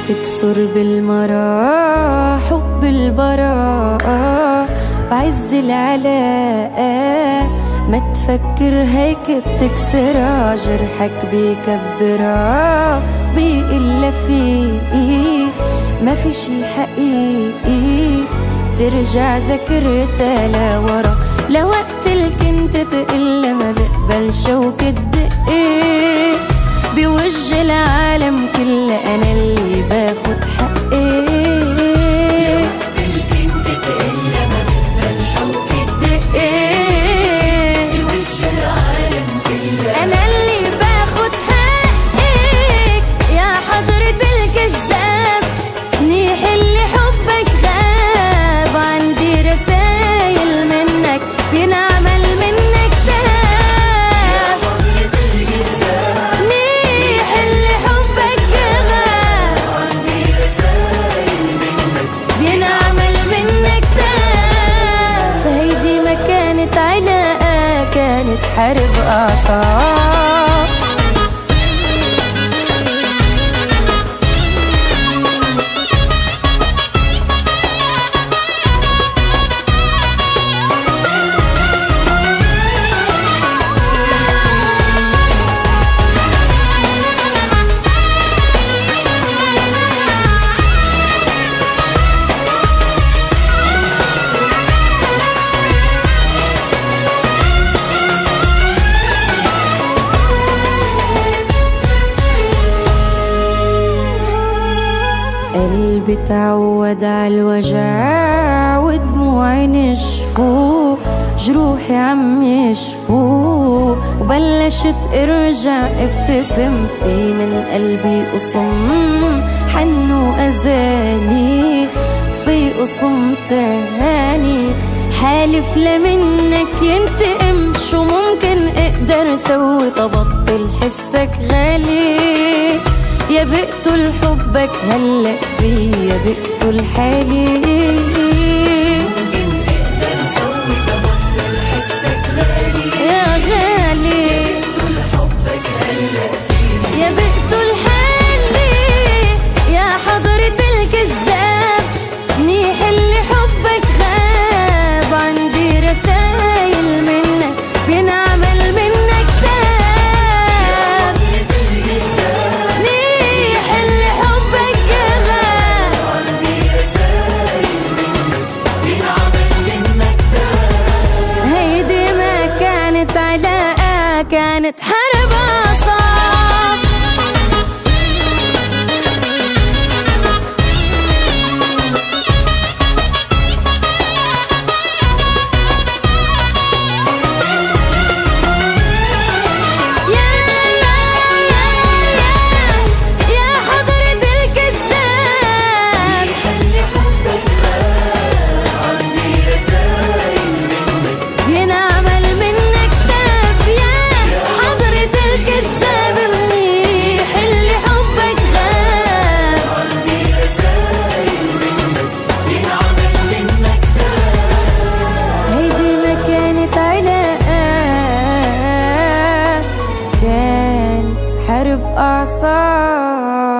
تكسر بالمرا حب البراءة بعز العلاء، ما تفكر هيك بتكسرها، جرحك بيكبرها بيقل فيه، ما في شي حقيقي ترجع ذاكرتها لورا، لوقت اللي كنت تقل ما بقبل شوك الدقي، بوجه العالم كله انا اللي باخد حقي، وقت اللي كنت تقل ما بقبل شوك الدقي، بوجه العالم كله انا اللي باخد حقك يا حضرة الكذاب، منيح اللي حبك غاب، عندي رسايل منك بينعمل منك دهب، منيح اللي حبك غاب، عندي رسايل منك بينعمل منك دهب، هيدي ما كانت علاقة كانت حرب أعصاب. قلبي تعود عالوجع ودموعي نشفو، جروحي عم يشفو، وبلشت ارجع ابتسم، في من قلبي قصم حن واذاني، في قصم تاني حالف لمنك ينتقم، شو ممكن اقدر سوي تبطل حسك غالي، يا بقتل حبك هلأ في يا بقتل حالي، ممكن اقدر سوي تبطل حسك غالي، يا غالي طول حبك هلا فيني، يا بقتل حالي يا حضرة الكذاب، منيح اللي حبك غاب، عندي رسايل منك بينعمل منك دهب، منيح اللي حبك غاب، عندي رسايل منك بينعمل منك دهب، هيدي ما كانت علاقة كانت حرب أعصاب. يا حضرة الكذاب، اللي حبك غاب، عندي رسايل منك بينعمل منك دهب، يا حضرة الكذاب، منيح اللي حبك غاب، عندي رسايل منك بينعمل منك دهب، هيدي ما كانت علاقة كانت حرب أعصاب.